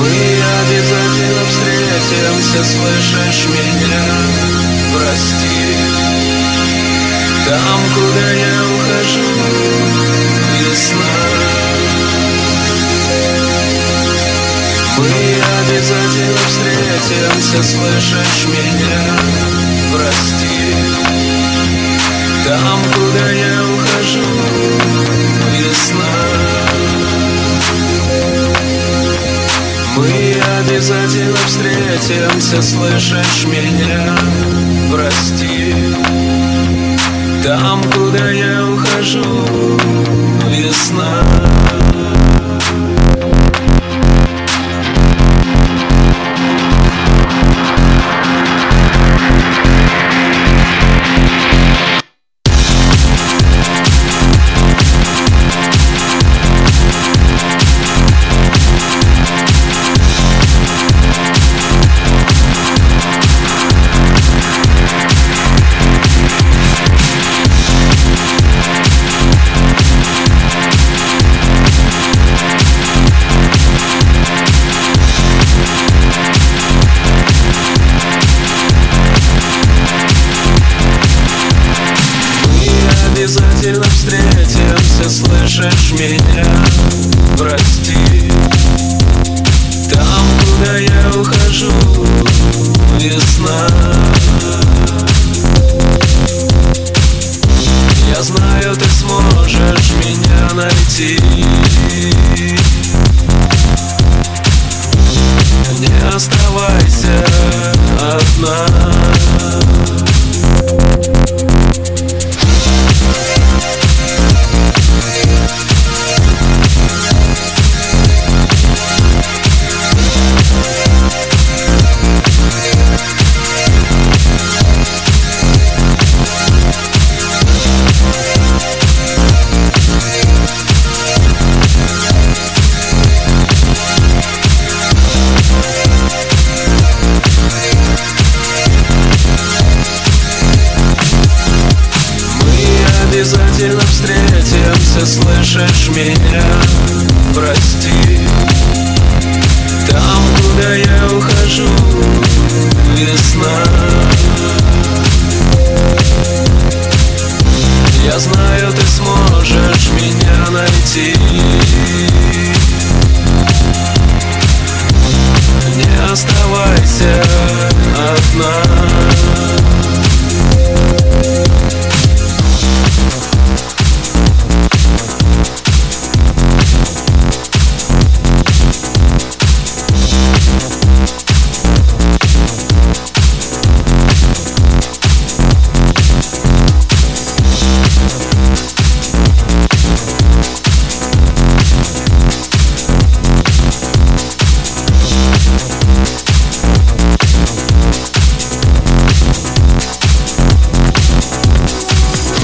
Мы обязательно встретимся, слышишь меня? Прости, там, куда я ухожу, весна. Мы обязательно встретимся, слышишь меня? Прости, там, куда я ухожу, весна. Мы обязательно встретимся, слышишь меня? Прости, там, куда я ухожу, весна. Обязательно встретимся, слышишь меня? Прости, там, куда я ухожу, весна. Я знаю, ты сможешь меня найти. Не оставайся одна. Обязательно встретимся, слышишь меня? Прости,